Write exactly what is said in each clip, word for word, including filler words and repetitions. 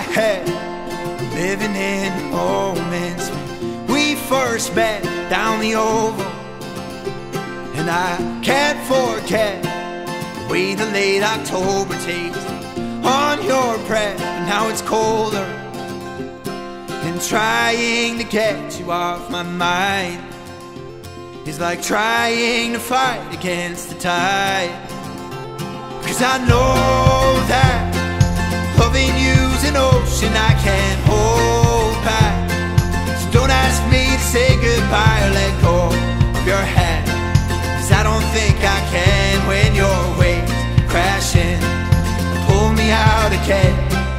head, living in the moments when we first met down the oval. And I can't forget the way the late October tastes on your breath. And now it's colder, and trying to get you off my mind is like trying to fight against the tide. Cause I know that loving you's an ocean I can't hold back. So don't ask me to say goodbye or let go of your hand, cause I don't think I can when your waves crashing pull me out again.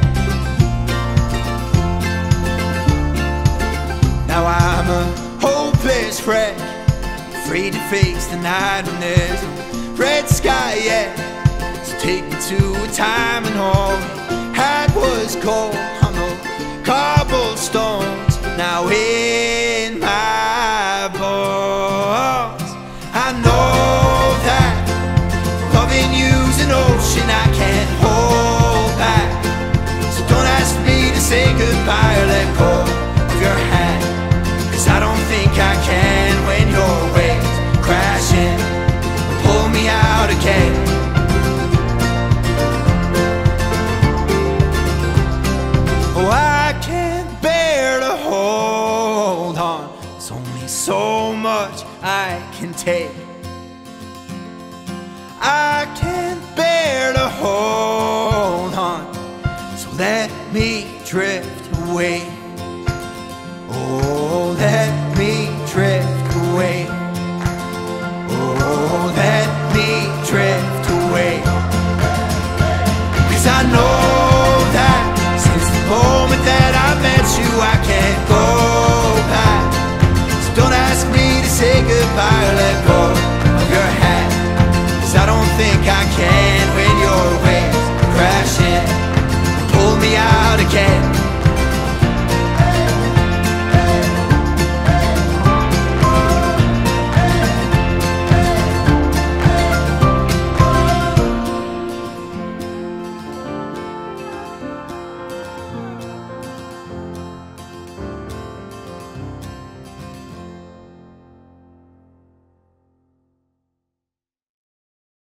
Now I'm a hopeless wreck, afraid to face the night when there's no red sky yet. So take me to a time when all we had was gold on those cobblestones. Now in my bones, I know that loving you's an ocean I can't hold back. So don't ask me to say goodbye or let go of your hand, cause I don't think I can when your waves crashing pull me out again. Oh, I can't bear to hold on, there's only so much I can take. I can't bear to hold on, so let me drift